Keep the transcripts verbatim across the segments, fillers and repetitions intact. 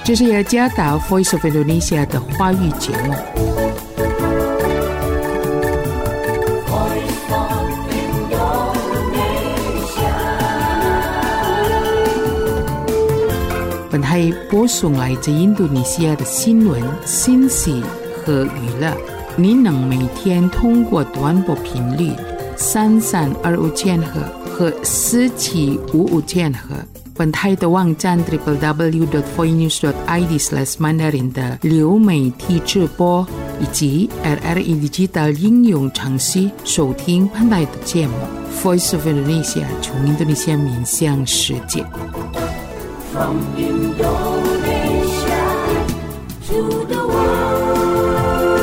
这是雅加达 Voice of Indonesia 的华语节目。本台播送来自印度尼西亚的新闻、信息和娱乐。您能每天通过短波频率三三二五千赫和四七五五千赫。本台的网站 double u double u double u dot voinews dot i d slash mandarin 的流媒体直播以及 R R E Digital 应用程序收听本台的节目 Voice of Indonesia 从印度尼西亚面向世界。From Indonesia to the world.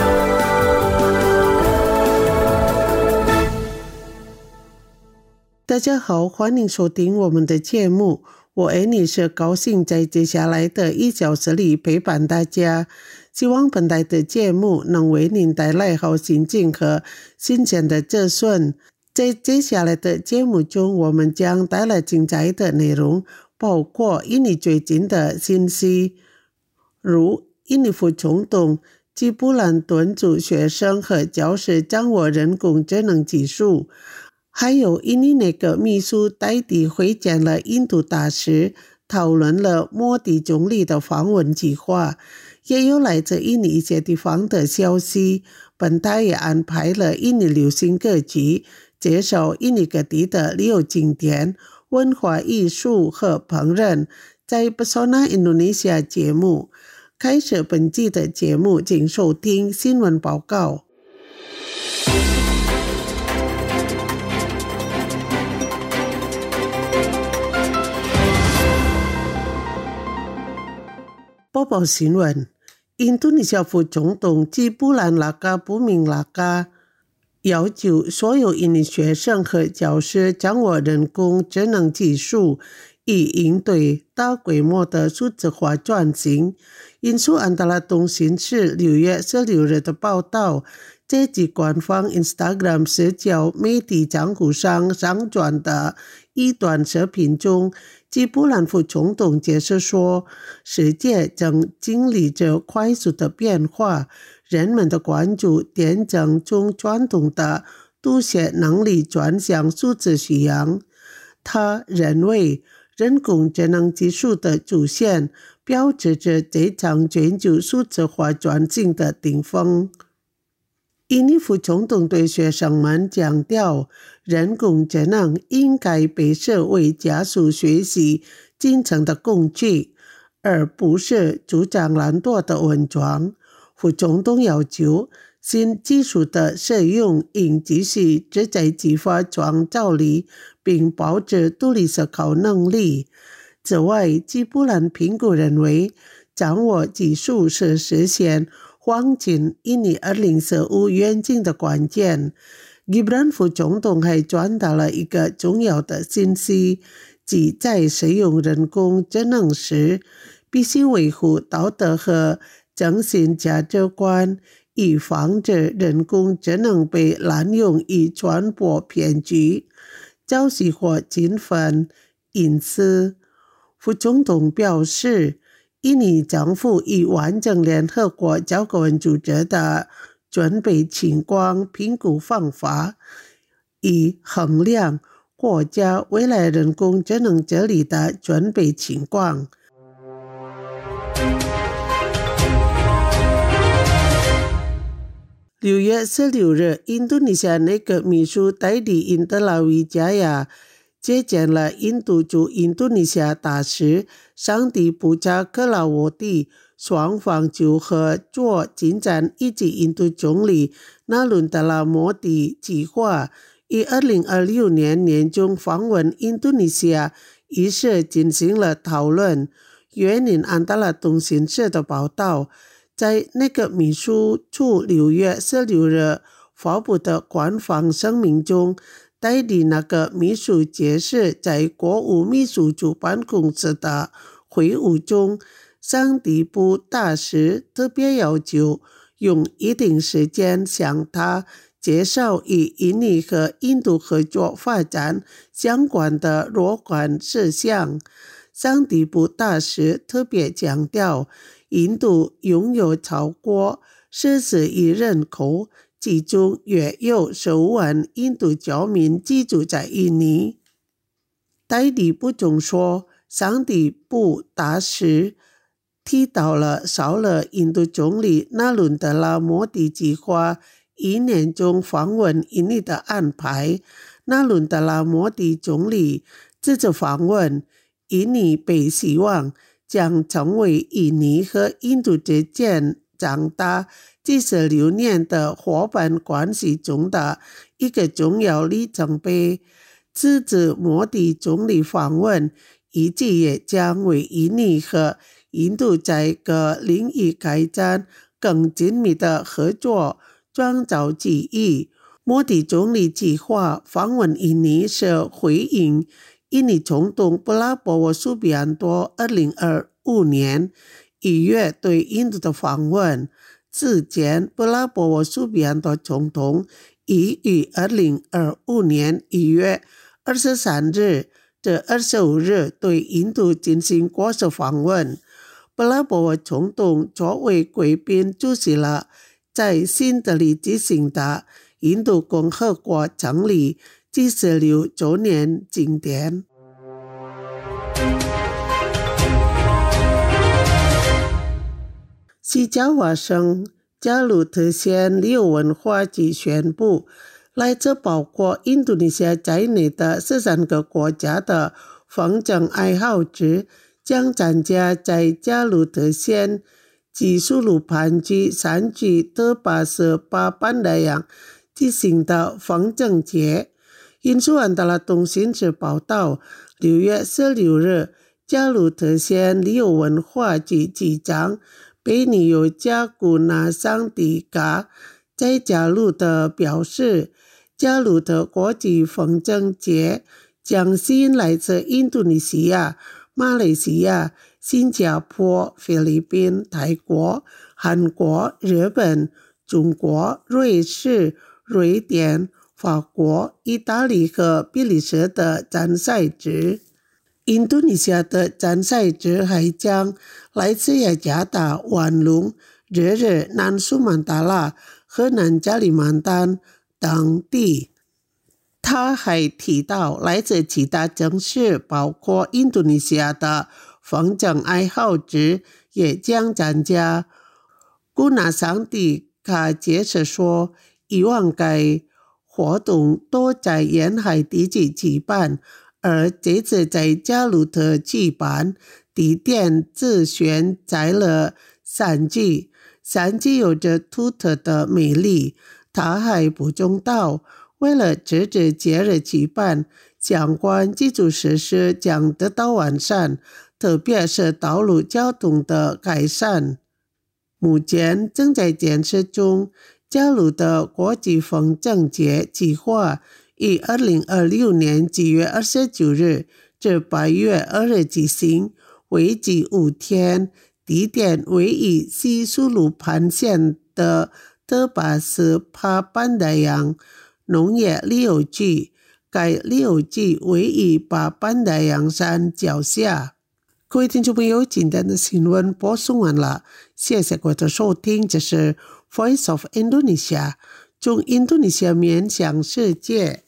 大家好，欢迎收听我们的节目。我Annie是高兴在接下来的一小时里陪伴大家，希望本台的节目能为您带来好心情和新鲜的资讯。在接下来的节目中，我们将带来精彩的内容，包括印尼最近的信息，如印尼副总统基布兰敦促学生和教师掌握人工智能技术，还有印尼内阁秘书代替会见了印度大使，讨论了莫迪总理的访问计划，也有来自印尼一些地方的消息。本台也安排了印尼流行歌曲，介绍印尼各地的旅游景点、文化艺术和烹饪，在 Pesona Indonesia 节目。开始本季的节目，请收听新闻报告。播报新闻，印度尼西亚副总统基布兰拉卡布明拉卡要求所有印尼学生和教师掌握人工智能技术，以应对大规模的数字化转型。引述安达拉通讯社六月十六日的报道，这及官方 Instagram 社交媒体账户上上传的一段视频中，基布兰副总统解释说，世界正经历着快速的变化，人们的关注点将从传统的读写能力转向数字需要。他认为人工智能技术的出现标志着这场全球数字化转型的顶峰。印尼副总统对学生们强调，人工智能应该被视为加速学习进程的工具，而不是助长懒惰的文章。副总统要求新技术的使用应继续旨在激发创造力，并保持独立思考能力。此外，基布兰评估认为，掌握技术是实现黄金印尼二零四五愿景的关键。Gibran 副总统还传达了一个重要的信息，即在使用人工智能时，必须维护道德和正信价值观，以防止人工智能被滥用以传播骗局、教习或侵犯隐私。副总统表示，印尼政府已完整联合国教科文组织的准备情况评估方法，以衡量国家未来人工智能治理的准备情况。六月十六日，印度尼西亚内阁秘书代理因德拉维加亚接见了印度驻印度尼西亚大使桑迪布加克拉沃蒂，双方就合作进展以及印度总理纳伦达拉摩迪计划于二零二六年年中访问印度尼西亚一事进行了讨论。援引安达拉通讯社的报道，在内阁秘书处六月十六日发布的官方声明中，代理那个秘书解释，在国务秘书处办公室的会晤中，桑迪布大使特别要求用一定时间向他介绍与印尼和印度合作发展相关的若干事项。 商地部大使特别强调，印度拥有超过四十亿人口，其中约有十五万印度侨民居住在印尼。代理部长说，商地部大使提到了少了印度总理纳伦德拉摩迪计划一年中访问印尼的安排。纳伦德拉摩迪总理这次访问印尼被希望将成为印尼和印度之间长达七十六年的伙伴关系中的一个重要里程碑。这次摩迪总理访问预计也将为印尼和印度在各领域开展更紧密的合作创造机遇。摩迪总理计划访问印尼是回应印尼总统布拉博沃苏比安多二零二五年一月对印度的访问。之前布拉博沃苏比安多总统已于二零二五年一月二十三日至二十五日对印度进行国事访问。布拉博沃总统作为贵宾出席了在新德里举行的印度共和国成立七十六周年庆典。西加华省加鲁特县旅游文化局宣布，来自包括印度尼西亚在内的十三个国家的风筝爱好者将参加在加鲁特县吉苏鲁潘区山区特巴斯巴班达洋举行的风筝节。印苏安达拉通讯社报道，六月十六日，加鲁特县旅游文化局局长贝尼尤加古纳桑迪嘎在加鲁特表示，加鲁特国际风筝节将吸引来自印度尼西亚、马来西亚、新加坡、菲律宾、泰国、韩国、日本、中国、瑞士、瑞典、法国、意大利和比利时的参赛者。印度尼西亚的参赛者还将来自雅加达、万隆、热热、南苏曼达拉和南加里曼丹等地。他还提到，来自其他城市包括印度尼西亚的风筝爱好者也将参加。古纳桑迪卡解释说，以往该活动多在沿海地区举办，而这次在加鲁特举办，地点只选在了山区。山区有着独特的魅力。他还补充道，为了这次节日举办，相关基础设施将得到完善，特别是道路交通的改善。目前正在建设中，加鲁的国际风筝节计划于二零二六年七月二十九日至八月二日举行，为期五天，地点位于西苏鲁潘县的特巴斯帕班达洋农业旅游区。该旅游区位于巴班达洋山脚下。各位听众朋友，今天的新闻播送完了，谢谢各位的收听，这是 Voice of Indonesia， 从印度尼西亚面向世界。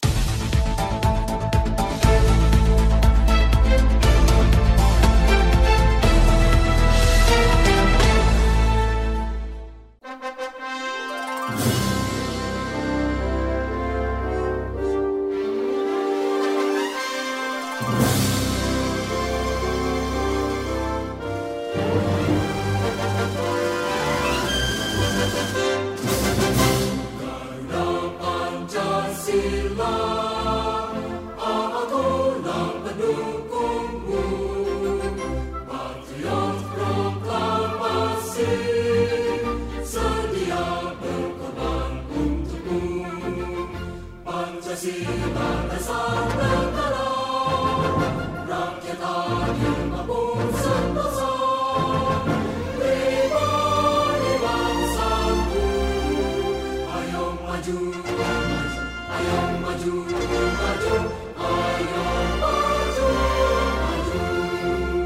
Maju, maju, ayo maju, maju.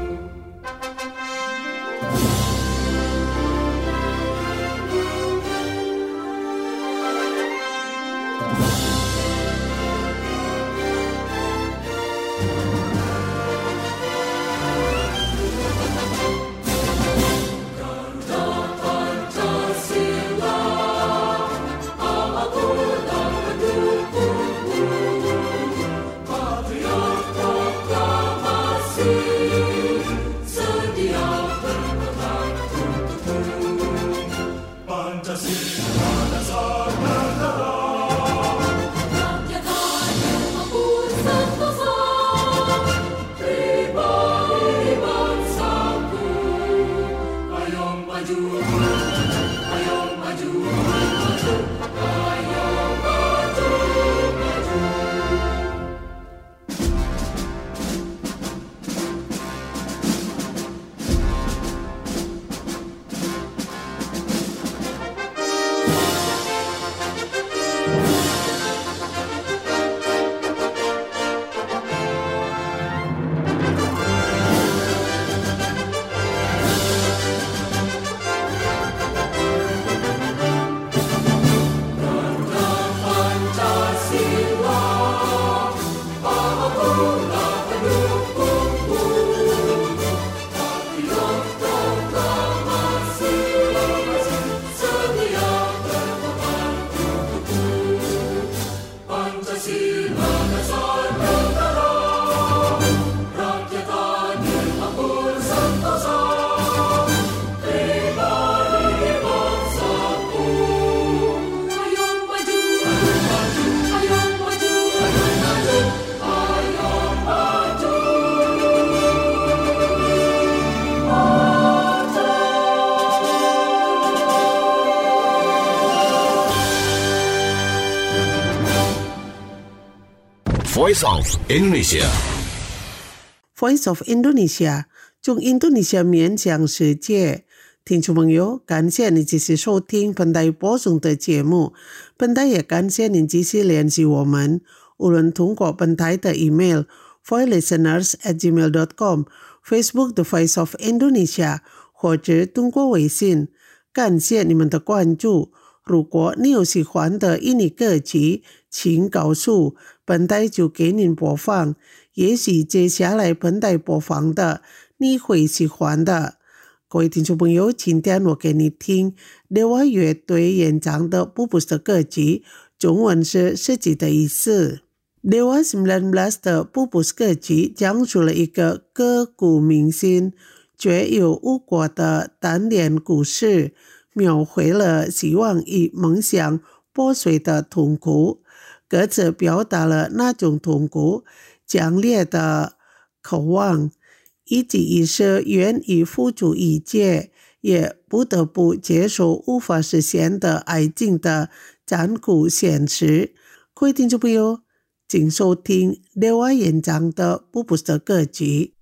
Voice of Indonesia Voice of Indonesia 用印度尼西亚面向世界。听众朋友，感谢您继续收听本台播送的节目。本台也感谢您继续联系我们，无论通过本台的 email voice listeners at gmail dot com、Facebook The Voice of Indonesia， 或者通过微信。感谢你们的关注。如果你有喜欢的印尼歌曲，请告诉本台就给您播放。也许接下来本台播放的你会喜欢的。各位听众朋友，今天我给你听列瓦乐队演唱的布布斯的歌曲，中文是世纪的意思。列瓦十九的布布斯歌曲讲述了一个刻骨铭心却又无果的单恋故事，描绘了希望与梦想破碎的痛苦。歌词表达了那种痛苦强烈的渴望，以及一些愿意付出一切也不得不接受无法实现的爱情的残酷现实。各位听众朋友，请收听列瓦演唱的布布斯的歌曲。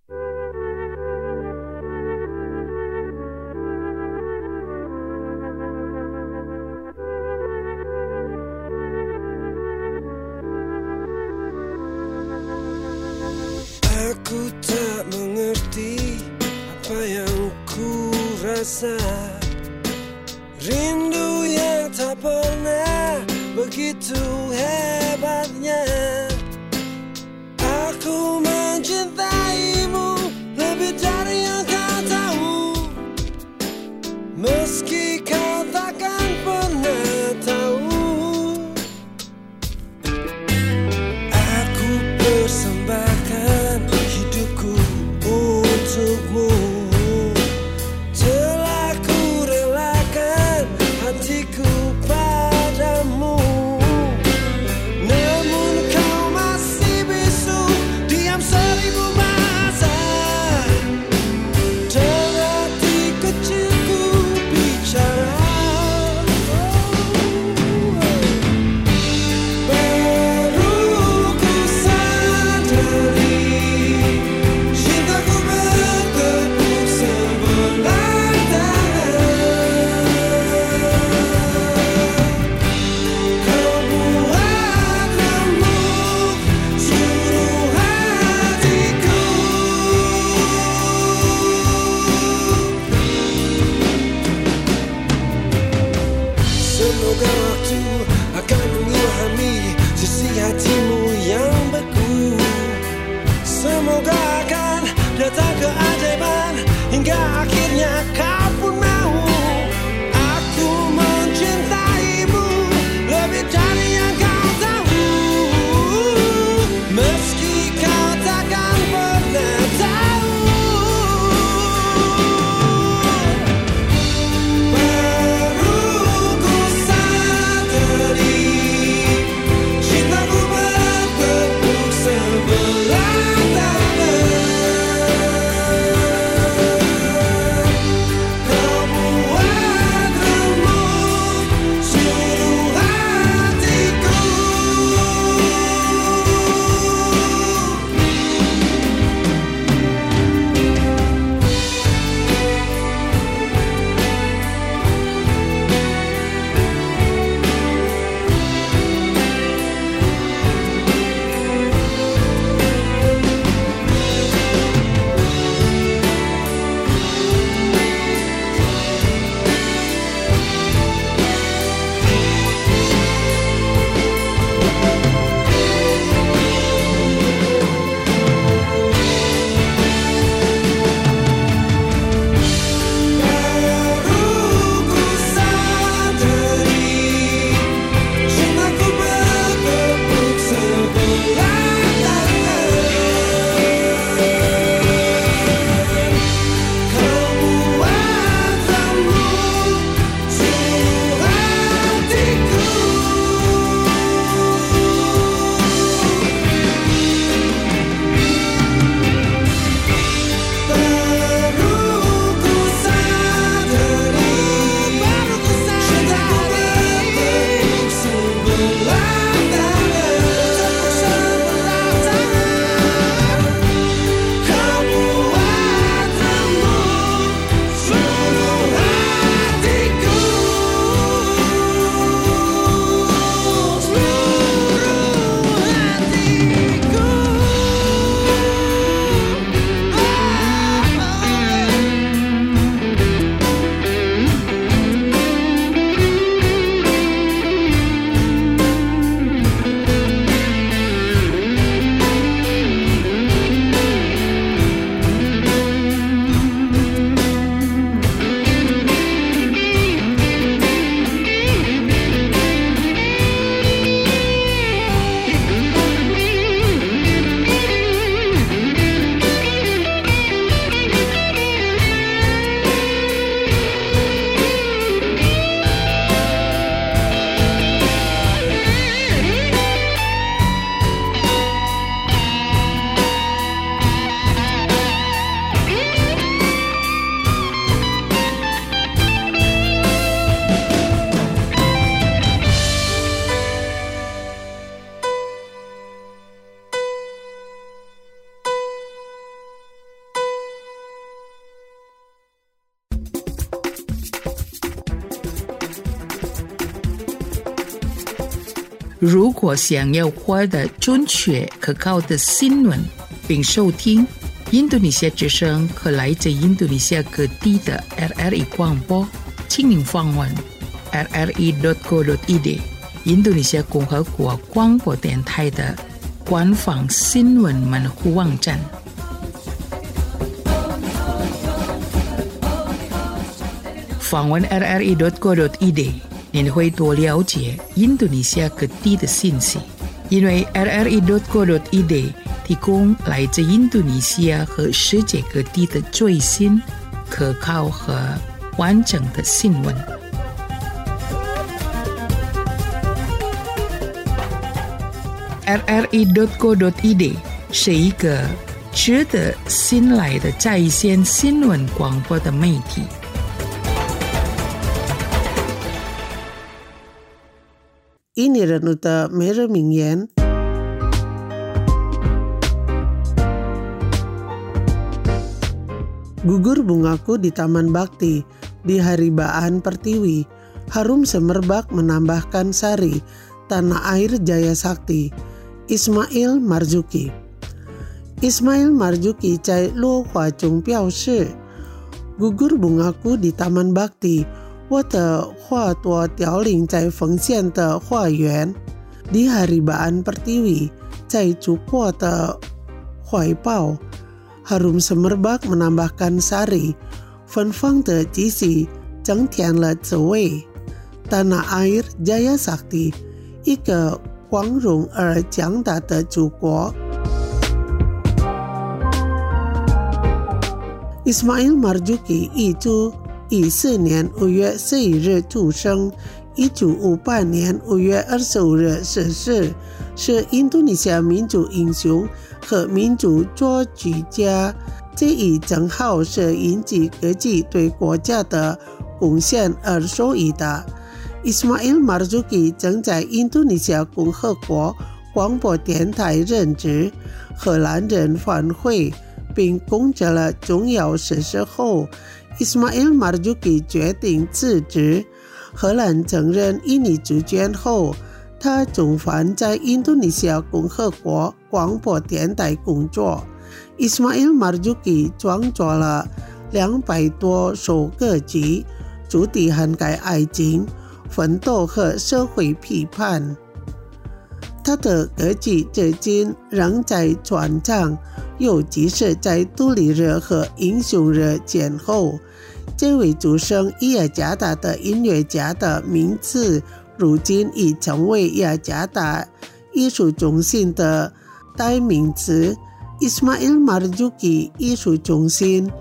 Aku tak mengerti apa yang ku rasa, rindu yang tak pernah begitu hebatnya. Aku mencintaimu lebih dari yang kau tahu, meski kau takkan pernah tahu. Aku persembahkan hidupku untukmu, telah ku relakan hatiku padamu. Namun kau masih bisu, diam seribu masa, dan hati kecilku bicara. Baru ku sadari cintaku bertepuk sebelah tangan. Kau buat remuk seluruh hatiku. Semoga waktu akan mengilhami sisi hatimu yang beku. Semoga akan datang keajaiban hingga akhirnya kau pun mau. Aku mencintaimu lebih dari yang kau tahu, meski kau takkan pernah tahu. Baru ku sadari cintaku ber 如果想要获得准确可靠的新闻，并收听印度尼西亚之声和来自印度尼西亚各地的 R R I 广播，请您访问 r r i dot co dot i d 印度尼西亚共和国广播电台的官方新闻门户网站。访问 r r i dot co dot i d 您会多了解印度尼西亚各地的信息，因为 r r i dot co dot i d 提供来自印度尼西亚和世界各地的最新、可靠和完整的新闻。r r i dot co dot i d 是一个值得信赖的在线新闻广播的媒体。 Ini Renuta Mera Mingyan. Gugur bungaku di Taman Bakti di Haribaan Pertiwi. Harum semerbak menambahkan sari. Tanah air Jaya Sakti. Ismail Marzuki. Ismail Marzuki cai luo hua chung piao shi. Gugur bungaku di Taman Bakti.我的画多凋零在丰县的花园 di Haribaan Pertiwi 在主播的怀抱 harum semerbak menambahkan sari 芬芳的气息增添了滋味 tanah air Jaya Sakti 一个光荣而强大的祖国 Ismail Marzuki 一株一四年五月十一日出生，一九五八年五月二十五日逝世，是印度尼西亚民族英雄和民族作曲家。这一称号是引起各界对国家的贡献而授予的。Ismail Marzuki 曾在印度尼西亚共和国广播电台任职，荷兰人反悔，并攻占了重要事实后。Ismail Marzuki 决定辞职，荷兰承认印尼主权后，他重返在印度尼西亚共和国广播电台工作。Ismail Marzuki 创作了两百多首歌曲，主题涵盖爱情、奋斗和社会批判。他的歌曲至今仍在传唱，尤其是在独立日和英雄日前后。这位主声雅加达的音乐家的名字，如今已成为雅加达艺术中心的代名词 Ismail Marzuki 艺术中心。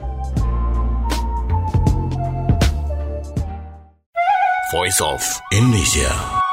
Voice of Indonesia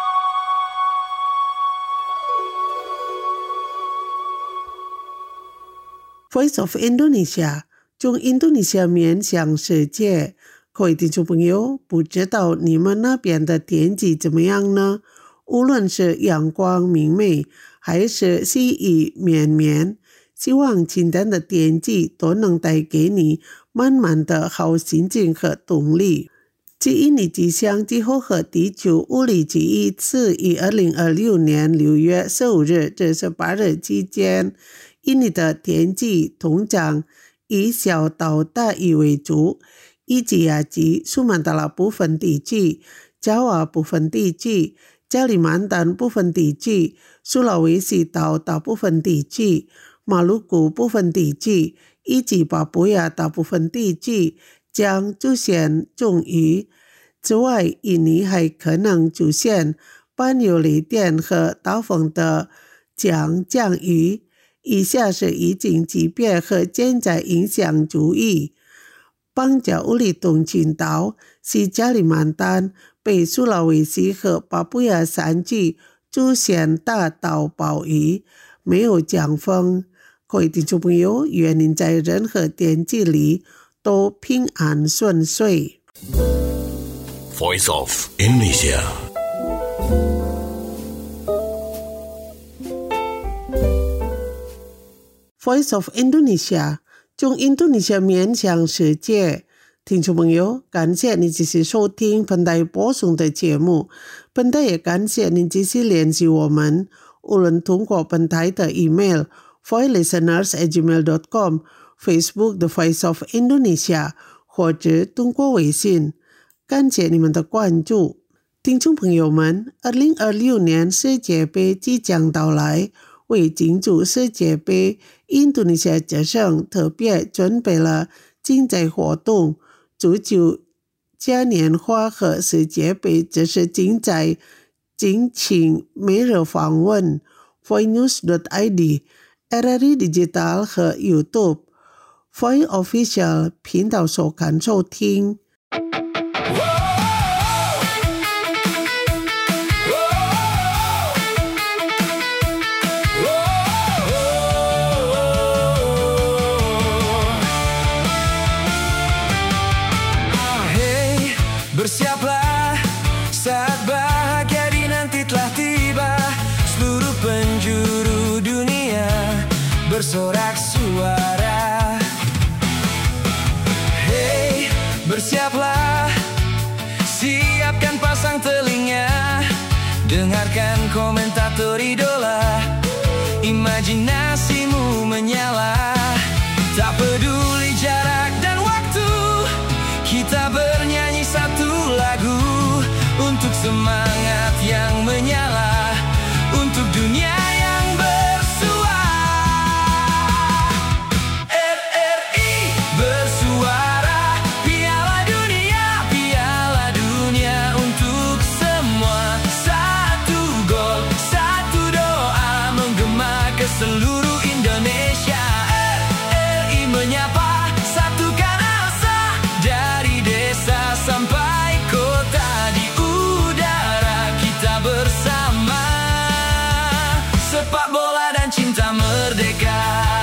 Voice of Indonesia 从印度尼西亚面向世界。各位听众朋友，不知道你们那边的天气怎么样呢？无论是阳光明媚还是细雨绵绵，希望今天的天气都能带给你满满的好心情和动力。继印尼气象机构和地球物理局一次于二零二六年六月十五日至十八日期间，印尼的天气通常以小到大雨为主，以及亚及苏曼达拉部分地区、加瓦部分地区、加里曼丹部分地区、苏拉威西岛大部分地区、马鲁古部分地区以及巴布亚大部分地区将出现重雨。之外，印尼还可能出现伴有雷电和大风的强降雨。以下是疫情级别和现在影响注意。邦加乌里东群岛、西加里曼丹、北苏拉威西和巴布亚山区出现大到暴雨，没有强风。各位听众朋友，愿您在任何天气里都平安顺遂。 Voice of Indonesia Voice of Indonesia 从印度尼西亚面向世界。 听众朋友，感谢你继续收听本台播送的节目。本台也感谢您继续联系我们，无论通过本台的 email voice listeners at gmail dot com、Facebook The Voice of Indonesia， 或者通过微信。感谢你们的关注。听众朋友们，二零二六年世界杯即将到来，为庆祝世界杯，印度尼西亚之声特别准备了竞赛活动。足球嘉年华和世界杯这是竞赛，敬请每日访问 voice news dot I D、R R I Digital 和 YouTube Voice Official 频道收看收听。 Bersiaplah, saat bahagia di nanti telah tiba. Seluruh penjuru dunia bersorak suara. Hey, bersiaplah, siapkan pasang telinga, dengarkan komentator idola, imajinasimu menyala. Tak peduli jarak dan waktu, kita bernyanyi satu lagu untuk semangat yang menyala, untuk dunia yang bersuara. R R I bersuara, Piala Dunia, Piala Dunia untuk semua. Satu gol, satu doa menggema ke seluruh Indonesia. R R I menyapa, satukan asa dari desa sampai kota, di udara kita bersama, sepak bola dan cinta merdeka.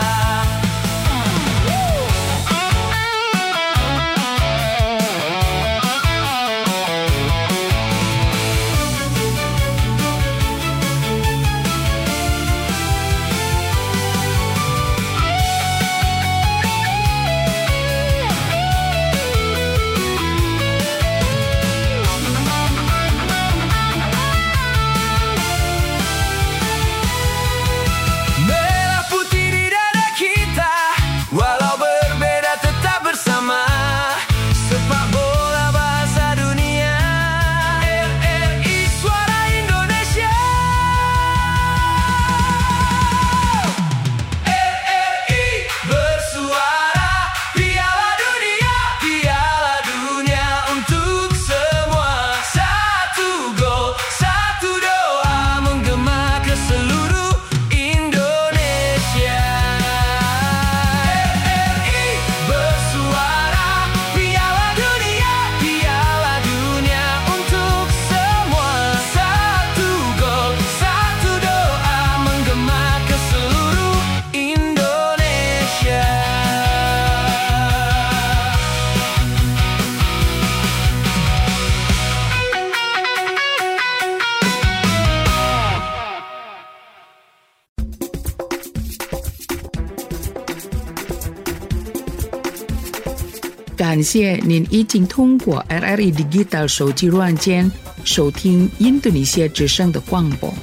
感谢您已经通过 R R I Digital 手机软件收听印度尼西亚之声的广播。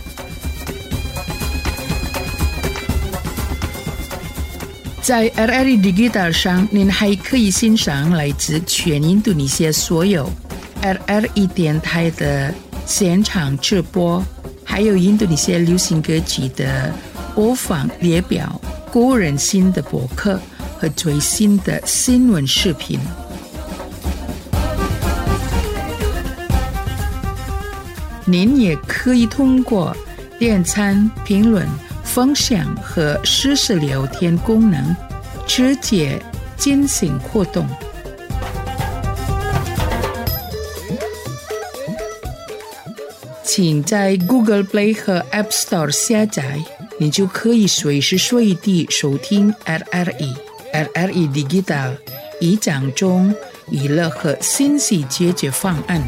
在 R R I Digital 上，您还可以欣赏来自全印度尼西亚所有 R R I 电台的现场直播，还有印度尼西亚流行歌曲的播放列表、个人新的博客和最新的新闻视频。您也可以通过点赞、评论、分享和实时聊天功能直接进行互动。请在 Google Play 和 App Store 下载，你就可以随时随地收听 R R I。R R I Digital 以讲中娱乐和信息解决方案。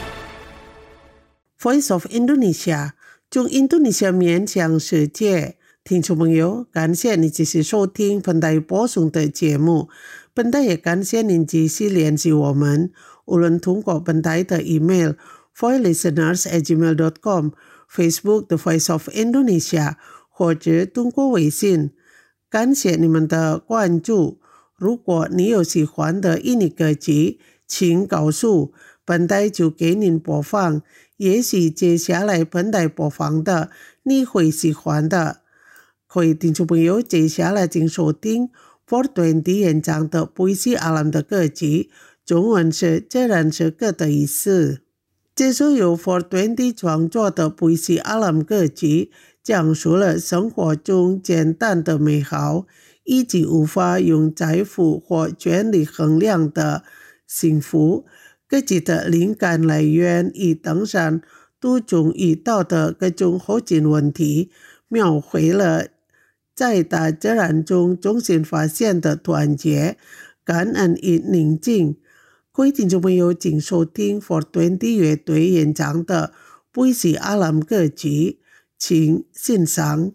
Voice of Indonesia 从印度尼西亚面向世界， 听众朋友，感谢你继续收听本台播送的节目。本台也感谢您继续联系我们，无论通过本台的 email voice listeners at gmail dot com、Facebook The Voice of Indonesia， 或者通过微信。感谢你们的关注。如果你有喜欢的印尼歌曲，请告诉本台就给您播放。也许接下来本台播放的你会喜欢的。各位听众朋友，接下来请收听 four twenty 演唱的 Puisi Alam 的歌曲，中文是自然是歌的意思。这首由 four twenty 创作的 Puisi Alam 歌曲，讲述了生活中简单的美好，以及无法用财富或权力衡量的幸福。歌曲的灵感来源以登山途中遇到的各种后勤问题，描绘了在大自然中中心发现的团结、感恩与宁静。各位听众朋友，请收听four twenty乐队演唱的 Puisi Alam 歌曲，请欣赏。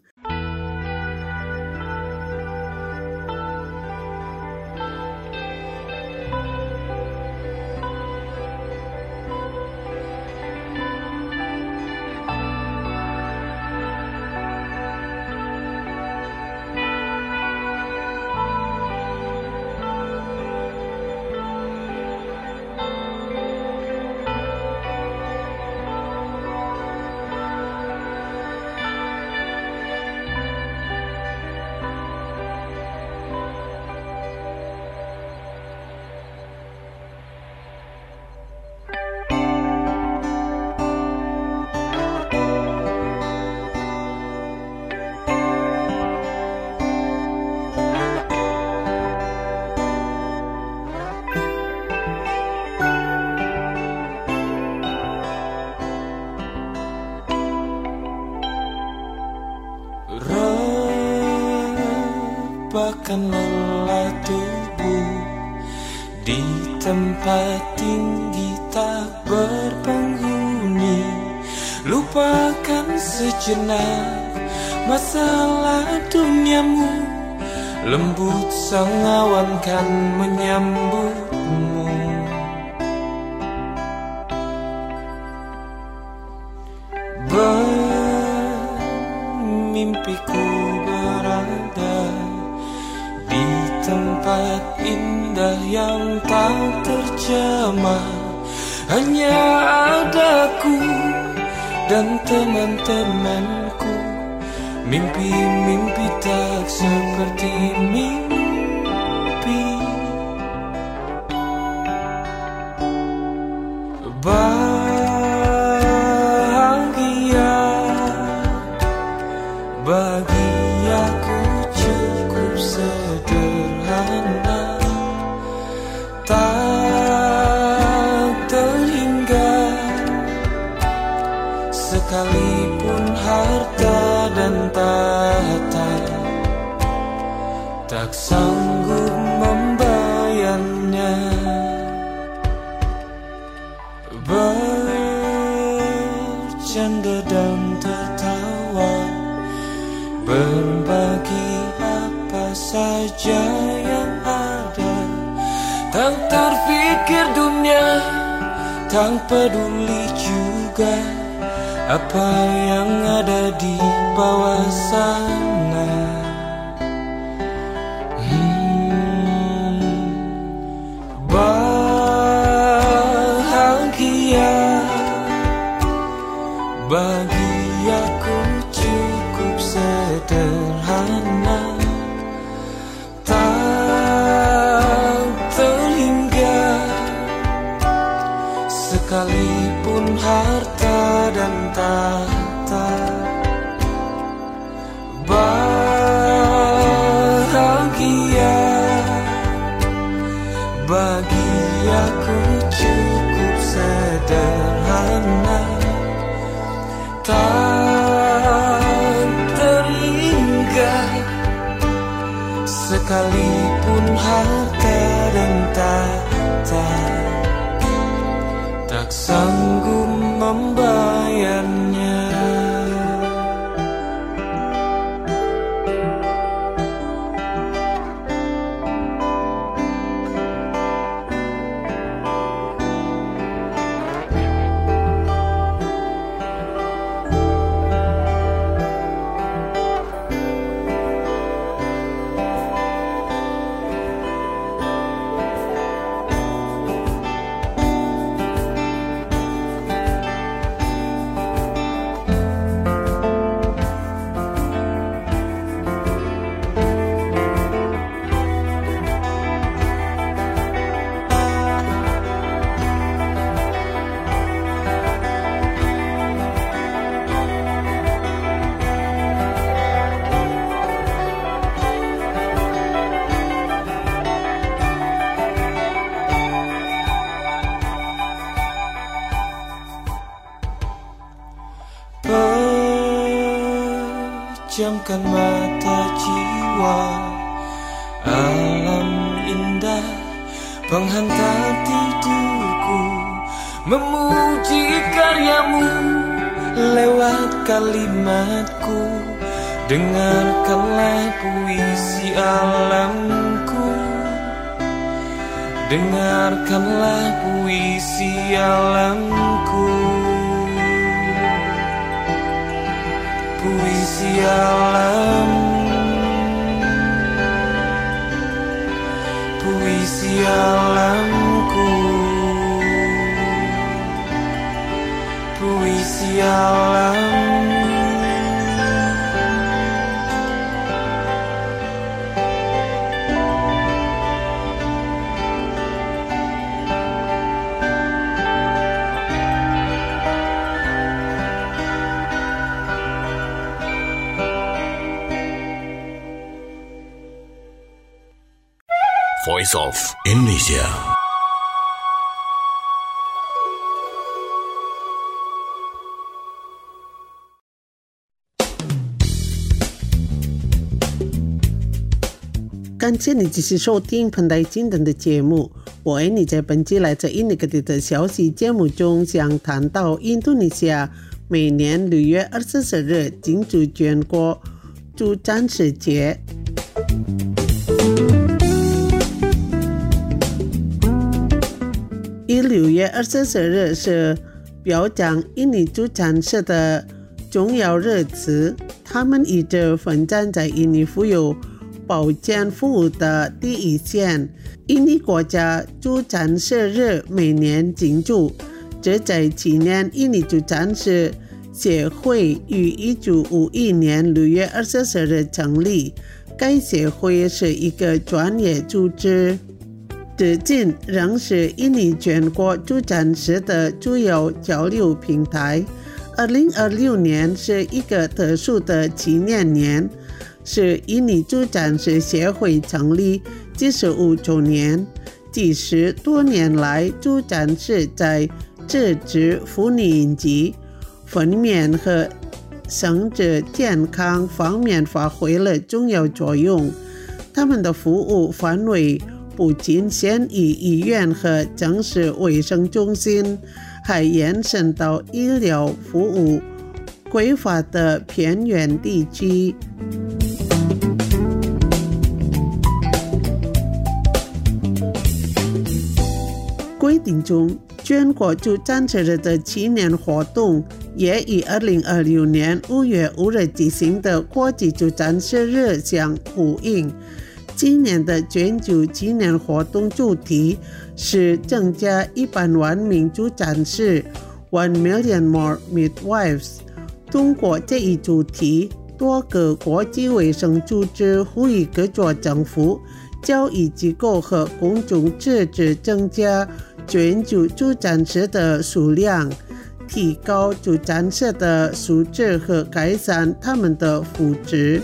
Rebakan lelah tubuh di tempat tinggi tak berpenghuni. Lupakan sejenak masalah duniamu, lembut sang awan kan menyambutmu. Bermimpiku berada di tempat indah yang tak terjamah. Hanya adaku dan teman-temanku, mimpi-mimpi tak seperti mimpi. Bahagia bagi aku cukup sederhana, tak terhingga sekalipun harta dan tahta, tak sanggup membayarnya. Bercanda dan tertawa, berbagi apa saja yang ada, tak terpikir dunia, tak peduli juga apa yang ada di bawah sana. hmm, Bahagia bagi aku cukup sederhana, tak terhingga sekalipun harta dan tahta. Bahagia bagi aku cukup sederhana, tak terhingga sekalipun harta dan tahta, tak sanggup membayarnya. Pejamkan mata jiwa, alam indah penghantar tidurku, memuji karyamu lewat kalimatku. Dengarkanlah puisi alamku, dengarkanlah puisi alamku. Puisi alam, puisi alamku, puisi alam. Voice of Indonesia. 感谢你继续收听彭台金人的节目。我爱你在本期来自印尼各地的消息节目中，将谈到印度尼西亚每年六月二十四日庆祝全国助战士节。以六月二十四日是表彰印尼助战士的重要日子，他们一直奋战在印尼富有保健服务的第一线。印尼国家助战士日每年庆祝，这在纪念印尼助战士协会于一九五一年六月二十四日成立。该协会是一个专业组织，至今仍是印尼全国助战士的主要交流平台。二零二六年是一个特殊的纪念年，是印尼助战士协会成立七十五周年。几十多年来，助战士在支持妇女以及分娩和生殖健康方面发挥了重要作用。他们的服务范围不仅限于医院和城市卫生中心，还延伸到医疗服务匮乏的偏远地区。规定中，全国助战士日的纪念活动也与二零二六年五月五日举行的国际助战士日相呼应。今年的全球纪念活动主题是增加一百万名助战士 one million more midwives。 通过这一主题，多个国际卫生组织呼吁各国政府、教育机构和公众支持增加全球助战士的数量，提高助战士的素质和改善他们的福祉。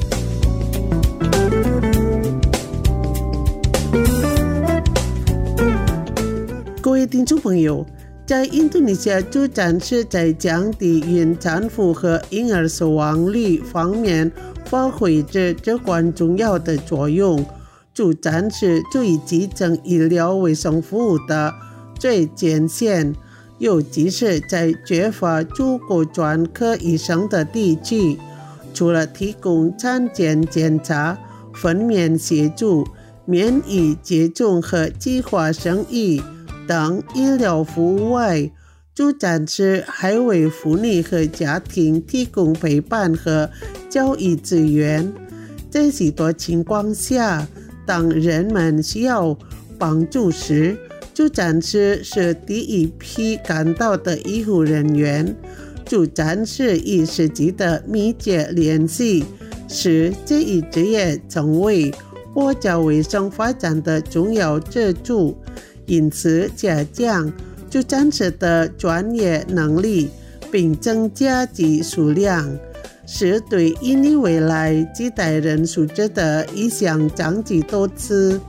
各位听众朋友，在印度尼西亚助战士在降低孕产妇和婴儿死亡率方面发挥着至关重要的作用。助战士处于基层医疗卫生服务的最前线，尤其是在缺乏足够专科医生的地区。除了提供产前检查、分娩协助、免疫接种和计划生育等医疗服务外，助战士还为妇女和家庭提供陪伴和教育资源。在许多情况下，当人们需要帮助时，助战士是第一批赶到的医护人员。助战士与实际的密切联系，使这一职业成为国家卫生发展的重要支柱。因此，加强助战士的专业能力，并增加其数量，是对印尼未来几代人素质的一项长期投资。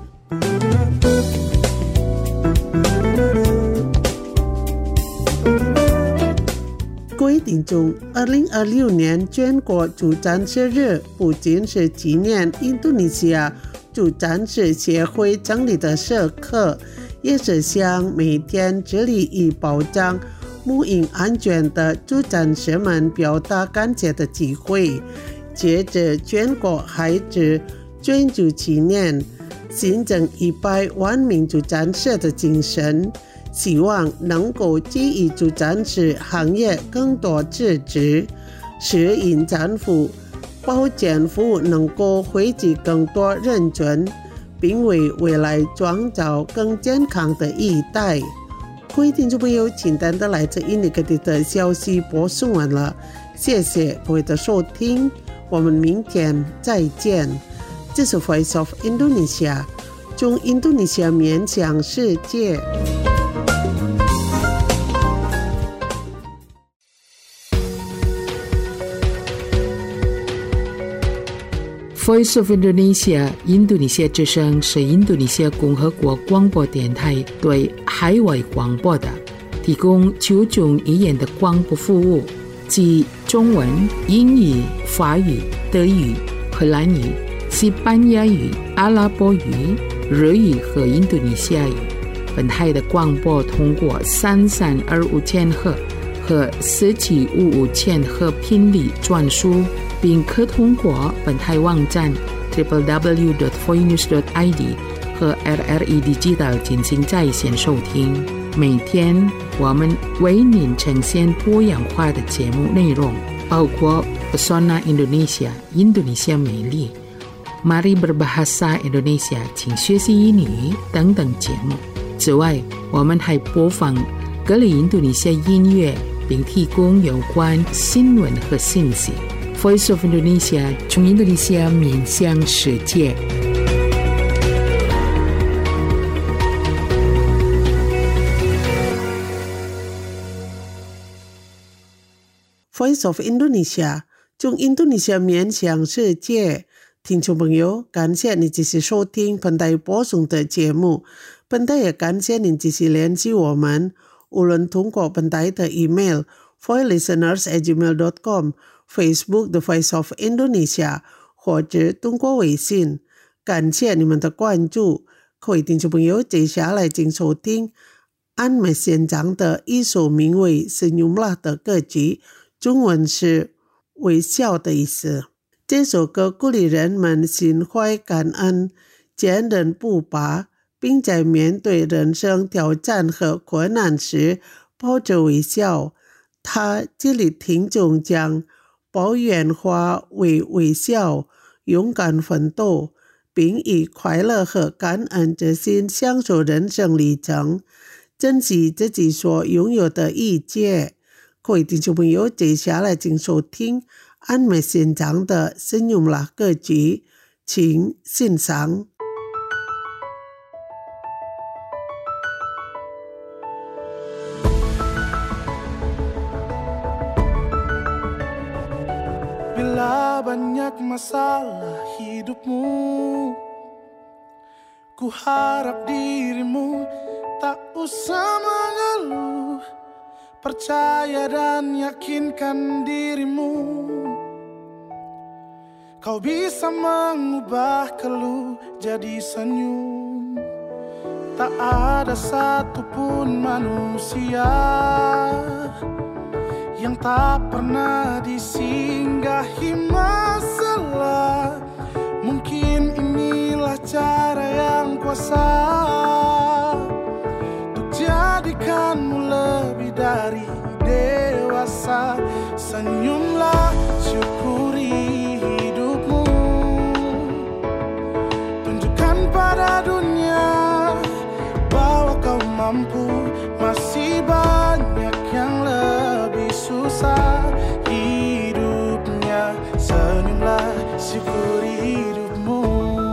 各各位听众，二零二六年全国主展示日不仅是纪念印度尼西亚主展示协会成立的时刻，也是向每天致力于保障牧鹰安全的主展示们表达感谢的机会。接着全国孩子专注纪念新增一百万名主展示的精神，希望能够给予主展示行业更多支持，使引政府保健服务能够惠及更多人群，并为未来创造更健康的一代。各位听众朋友，简单的来自印尼各地的消息播送完了，谢谢各位的收听，我们明天再见。这是 Voice of Indonesia， 从印度尼西亚面向世界。 Voice of Indonesia 印度尼西亚之声是印度尼西亚共和国广播电台对海外广播的提供九种语言的广播服务，即中文、英语、法语、德语、荷兰语、西班牙语、阿拉伯语、日语和印度尼西亚语。本台的广播通过三三二五千赫和四七五五千赫频率转输，并可通过本台网站 double-u double-u double-u dot voinews dot i d 和 R R E Digital 进行在线收听。每天我们为您呈现多样化的节目内容，包括 Pesona Indonesia 印度尼西亚美丽、Mari Berbahasa Indonesia 请学习英语等等节目。此外，我们还播放各类印度尼西亚音乐，并提供有关新闻和信息。Voice of Indonesia 从印度尼西亚面向世界。 Voice of Indonesia 从印度尼西亚面向世界。听众朋友，感谢你继续收听本台播送的节目，本台也感谢您继续联系我们，无论通过本台的 email voice listeners at gmail dot com、Facebook The Voice of Indonesia， 或者通过微信。感谢你们的关注，各位听众朋友，接下来请收听安美县长的一首名为《Senyumlah》的歌曲，中文是微笑的意思。这首歌鼓励人们心怀感恩，坚韧不拔，并在面对人生挑战和困难时抱着微笑。他激励听众将抱怨化为微笑，勇敢奋斗，并以快乐和感恩之心享受人生历程，珍惜自己所拥有的一切。各位听众朋友，接下来请收听安美县长的《Senyumlah》歌曲，请欣赏。 Bila banyak masalah hidupmu, ku harap dirimu tak usah mengeluh, percaya dan yakinkan dirimu, kau bisa mengubah keluh jadi senyum. Tak ada satupun manusia yang tak pernah disinggahi masalah. Mungkin inilah cara yang kuasa untuk jadikanmu lebih dari dewasa. Senyumlah, syukuri hidupmu, tunjukkan pada dunia bahwa kau mampu. Masih banyak yang lebih susah hidupnya. Senyumlah, syukuri hidupmu.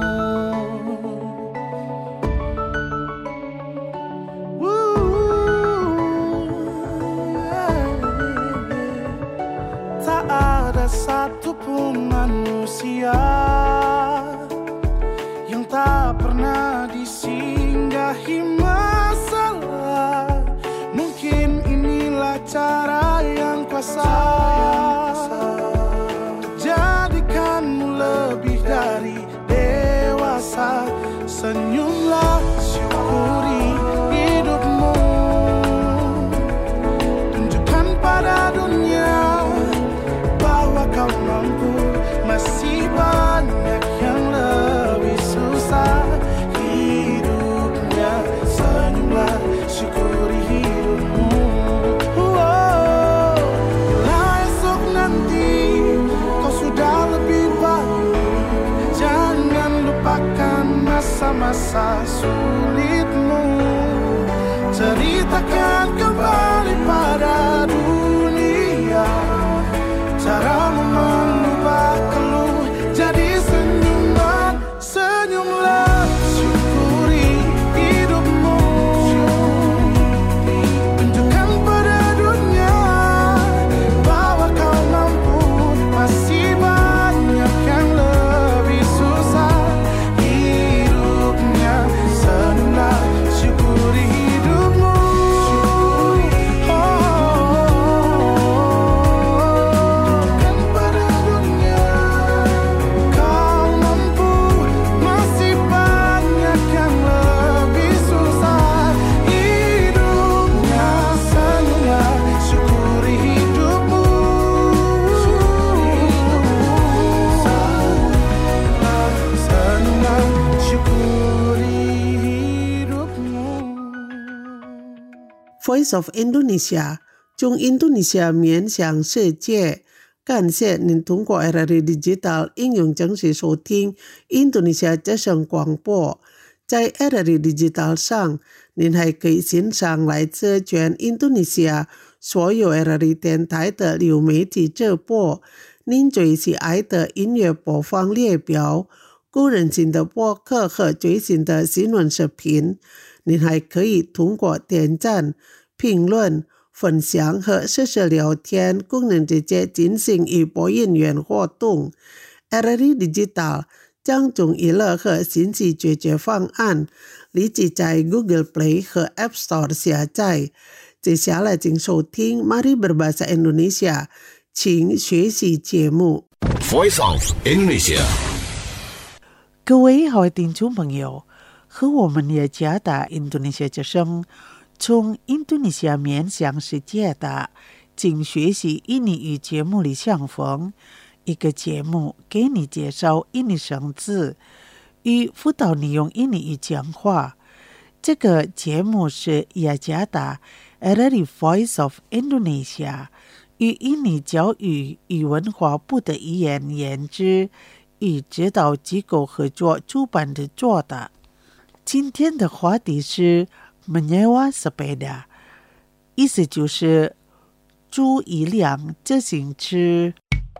Tak ada satupun manusia yang tak pernah disinggahi masalah. Mungkin inilah cara yang kuasa jadikanmu lebih dari dewasa. Senyumlah, syukuri hidupmu, tunjukkan pada dunia bahwa kau mampu. Masih banyak yang lebih susah hidupnya. Senyumlah, syukuri hidupmu. Oh, bila esok nanti kau sudah lebih baik, jangan lupakan masa-masa sulitmu. Ceritakan kembali pada dunia caramu mengubah keluh jadi senyuman. Senyumlah, syukuri hidupmu, tunjukkan pada dunia bahwa kau mampu. Masih banyak yang lebih susah hidupnya. Senyumlah, syukuri hidupmu. Oh, tunjukkan pada dunia kau mampu. Masih banyak yang lebih susah hidupnya. Senyumlah, syukuri hidupmu. Senyumlah, syukuri hidupmu. Voice of Indonesia 中印度尼西亚面向世界。感谢您通过 R R I Digital 应用程序收听印度尼西亚之声广播。在 R R I Digital 上，您还可以欣赏来自全印度尼西亚所有 R R I 电台的流媒体直播。您最喜爱的音乐播放列表、个人性的播客和最新的新闻视频。您还可以通过点赞、评论、分享和实时聊天功能直接进行与播音员活动。R R I Digital 将中娱乐和信息解决方案立即在 Google Play 和 App Store 下载。接下来请收听 Mari Berbahasa Indonesia 请学习节目。 Voice of Indonesia。 各位好听众朋友，和我们也加大印度尼西亚之声，从印度尼西亚面向世界的请学习印尼语节目里相逢。一个节目给你介绍印尼生字，与辅导你用印尼语讲话。这个节目是雅加达 R R I Voice of Indonesia 与印尼教育与文化部的语言研知与指导机构合作主办的做的。今天的话题是 menyewa sepeda， 意思就是租一辆自行车。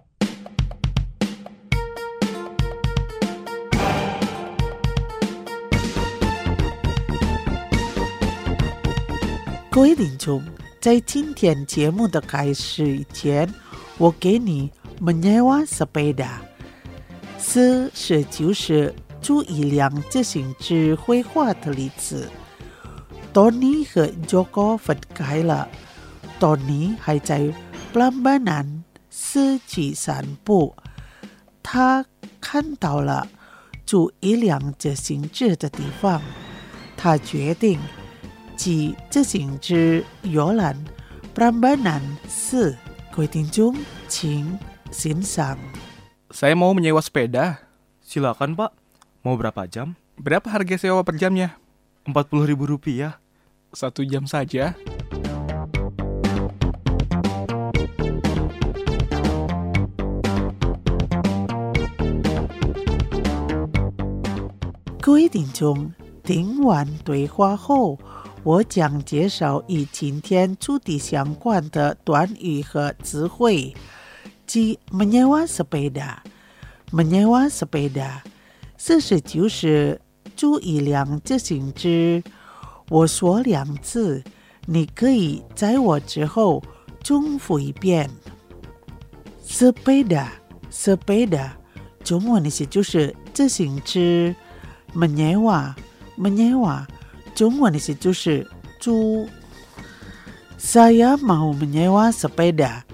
各位听众，在今天节目的开始以前，我给你 menyewa sepeda， 是是就是租一辆自行车绘画的例子。Tony 和 Joko 分开了 ，Tony 还在 Prambanan 市区散步，他看到了租一辆自行车的地方，他决定骑自行车游览 Prambanan 市。各位听众，请欣赏。 Saya mau menyewa sepeda. Silakan Pak. Mau berapa jam? Berapa harga sewa per jamnya? empat puluh ribu rupiah. Satu jam saja. 各位听众，听完对话后，我将介绍与今天主题相关的短语和词汇，即 menyewa sepeda。menyewa sepeda 事实就是租一辆自行车。我说两次，你可以在我之后重复一遍。sepeda sepeda 中文意思就是自行车。menyewa menyewa 中文意思就是租。Saya mau menyewa sepeda.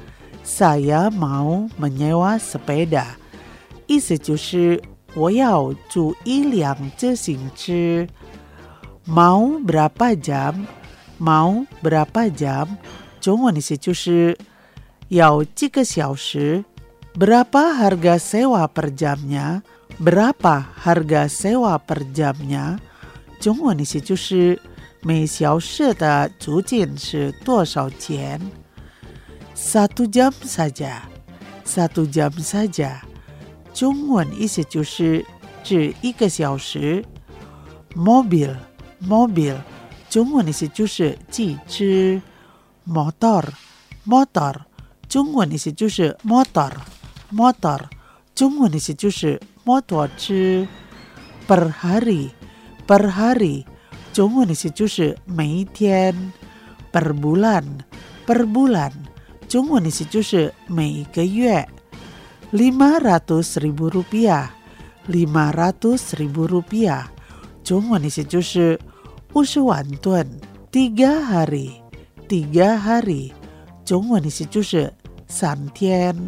saya mau menyewa sepeda， 意思就是我要租一辆自行车。mau berapa jam？ mau berapa jam？ 中文意思就是要几个小时。berapa harga sewa per jamnya？ berapa harga sewa per jamnya？ 中文意思就是每小时的租金是多少钱？ satu jam saja， satu jam saja， 中文意思就是指一个小时。mobil mobil， 中文意思就是汽车。motor motor， 中文意思就是 motor motor， 中文意思就是摩托车。per hari per hari， 中文意思就是每一天。per bulan per bulan， 中文意思就是每一个月。lima ratus ribu rupiah lima ratus ribu rupiah， 中文意思就是五十万盾。tiga hari tiga hari， 中文意思就是三天。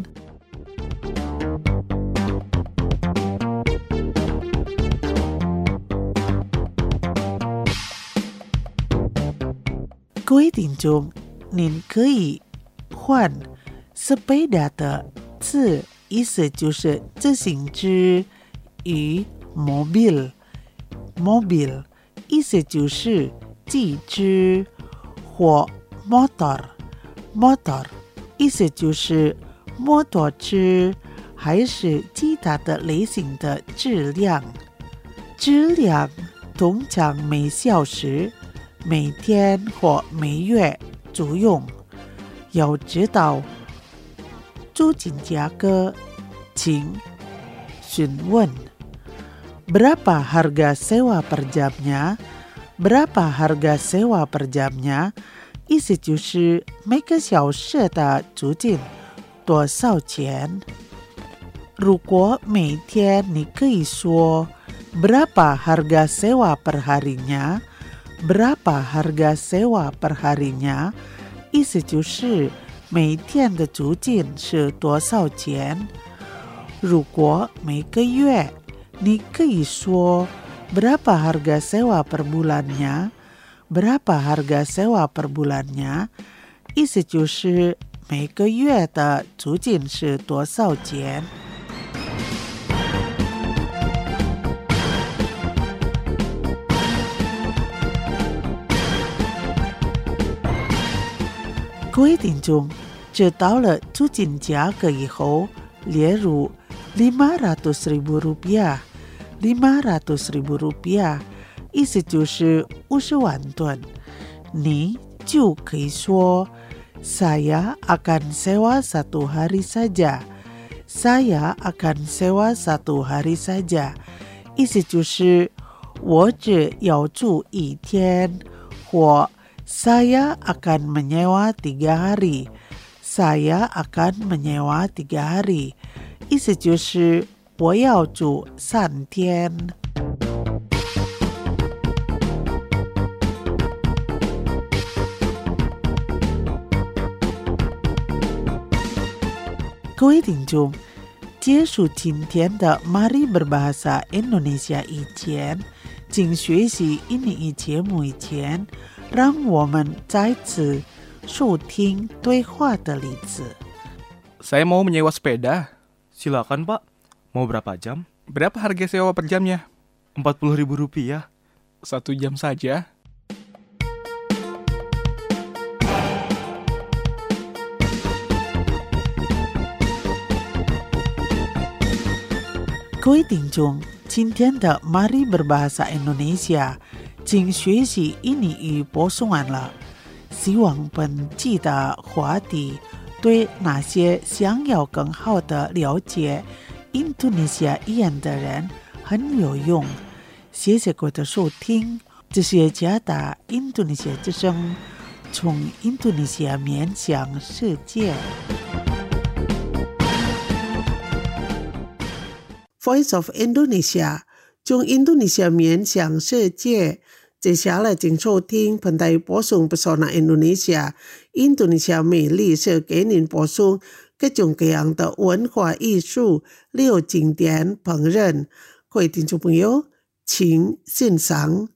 各位听众，您可以换 sepeda 的字，意思就是自行车，与 mobil mobil 意思就是汽车，或 motor motor 意思就是摩托车，还是其他的类型的质量。质量通常每小时、每天或每月租用。要知道租金价格，请询问 berapa harga sewa per jamnya？ berapa harga sewa per jamnya？ 意思就是每个小时的租金多少钱。如果每天你可以说 berapa harga sewa per harinya？ berapa harga sewa per harinya？ 意思就是每天的租金是多少钱。如果每个月你可以说 berapa harga sewa per bulannya？ berapa harga sewa per bulannya？ 意思就是每个月的租金是多少钱。各位听众，知道了租金价格以后，例如 lima ratus ribu rupiah lima ratus ribu rupiah 意思就是五十万盾，你就可以说 saya akan sewa satu hari saja saya akan sewa satu hari saja 意思就是我只要住一天，或saya akan menyewa tiga hari saya akan menyewa tiga hari 意思就是我要住三天。各位听众，结束今天的 Mari Berbahasa Indonesia 以前，请学习印尼语节目以前，让我们再次收听对话的例子。 Saya mau menyewa sepeda. Silakan Pak. Mau berapa jam? Berapa harga sewa per jamnya? empat puluh ribu rupiah. Satu jam saja. 各位听众，今天的 Mari Berbahasa Indonesia 请学习印尼语播送完了，希望本期的话题对那些想要更好的了解印度尼西亚语言的人很有用。谢谢各位的收听，这是加达印度尼西亚之声，从印度尼西亚面向世界。 Voice of Indonesia 从印度尼西亚面向世界。 接下来请收听本台播送 Pesona Indonesia， 印度尼西亚美丽是给您播送各种各样的文化艺术、六景点、烹饪。各位听众朋友，请欣赏。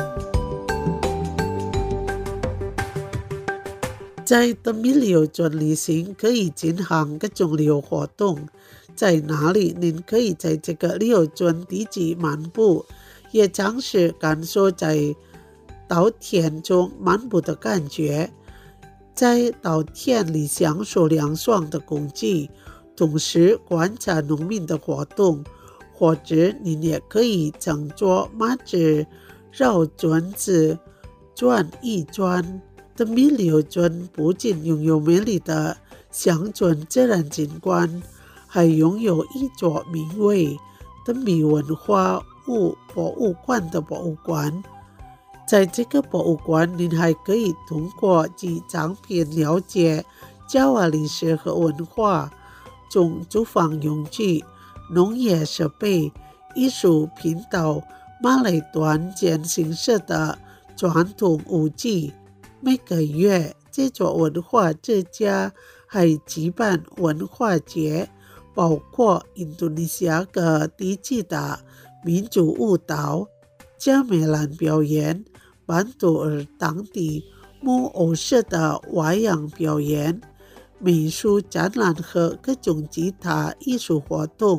在德米旅游村旅行可以进行各种旅游活动，在哪里您可以在这个旅游村地级漫步，也尝试感受在稻田中漫步的感觉，在稻田里享受凉爽的空气，同时观察农民的活动，或者您也可以乘坐马车绕村子转一转。德米旅游村不仅拥有美丽的乡村自然景观，还拥有一座名为德米文化物博物馆的博物馆。在这个博物馆，您还可以通过几张片了解爪哇历史和文化，从住房用具、农业设备、艺术品到马来团建形式的传统舞技。每个月，这座文化之家还举办文化节，包括印度尼西亚各地区的民族舞蹈、加美兰表演、班图尔当地木偶式的花样表演、美术展览和各种其他艺术活动。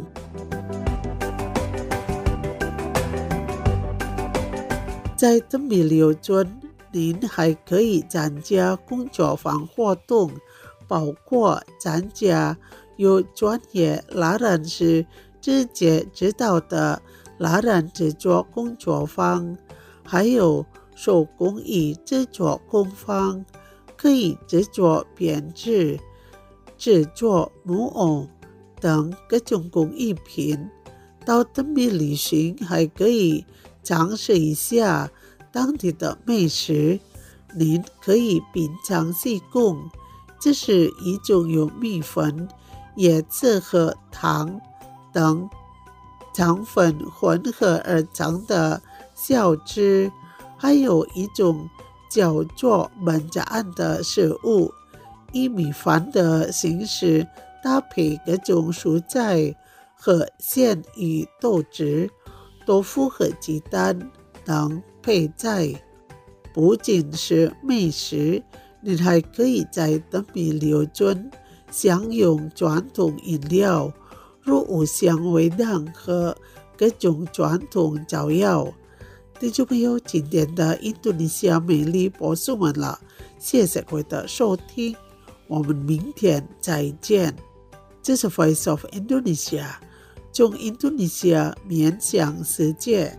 在德米旅游村，您还可以参加工作坊活动，包括参加由专业蜡染师直接指导的蜡染制作工作坊，还有手工艺制作工坊，可以制作编织、制作木偶等各种工艺品。到德米旅行还可以尝试一下当地的美食，您可以品尝西贡，这是一种由米粉、椰子和糖等糖分混合而成的小吃，还有一种叫做焖炸案的食物，以米饭的形式搭配各种蔬菜和鲜鱼、豆汁、豆腐和鸡蛋等配菜。不仅是美食，您还可以在德米旅游村享用传统饮料，如五香味蛋和各种传统早肴。听众朋友，今天的印度尼西亚美丽播送完了，谢谢各位的收听，我们明天再见。这是 Voice of Indonesia， 从印度尼西亚面向世界。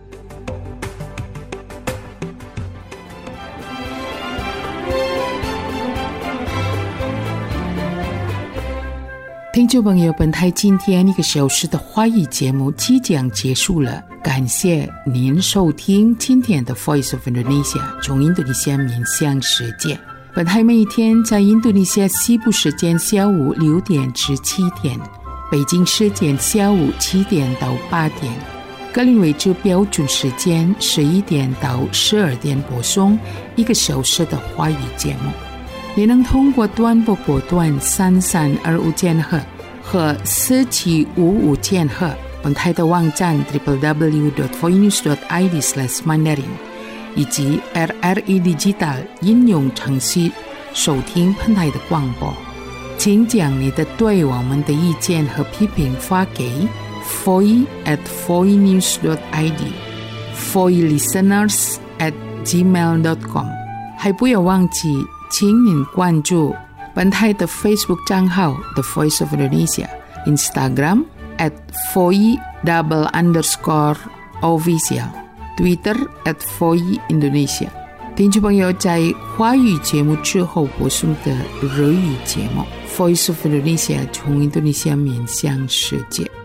听众朋友，本台今天一个小时的华语节目即将结束了，感谢您收听今天的 Voice of Indonesia， 从印度尼西亚面向世界。本台每天在印度尼西亚西部时间下午六点至七点，北京时间下午七点到八点，格林威治标准时间十一点到十二点播送一个小时的华语节目。你能通过短波波段三三二五千赫和四七五五千赫，本台的网站 double-u double-u double-u dot voinews dot i d slash mandarin 以及 R R E Digital 应用程序收听本台的广播。请将你的对我们的意见和批评发给 voice at voinews dot i d voice listeners at gmail dot com。 还不要忘记请您关注本台的 Facebook 账号 The Voice of Indonesia， Instagram at voice double underscore official， Twitter at voice Indonesia。 听众朋友，在华语节目之后播送的日语节目 Voice of Indonesia， 从印度尼西亚面向世界。